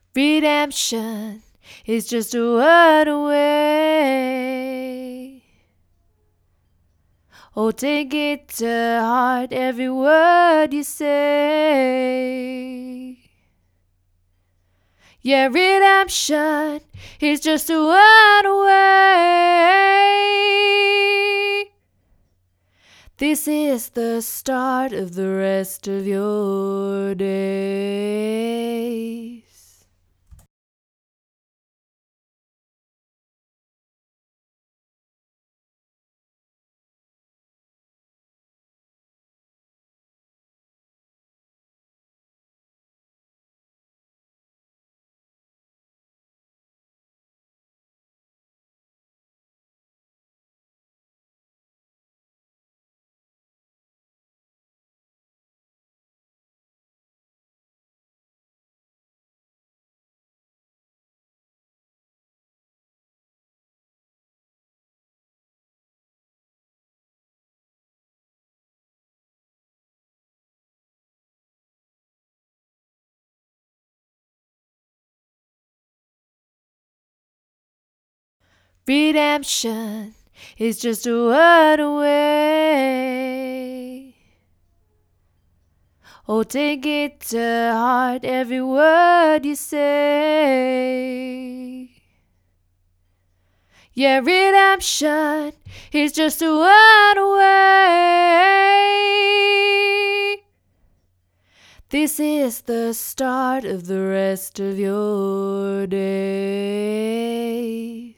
Redemption is just a word away. Oh, take it to heart, every word you say. Yeah, redemption is just a word away. This is the start of the rest of your days. Redemption is just a word away. Oh, take it to heart, every word you say. Yeah, redemption is just a word away. This is the start of the rest of your days.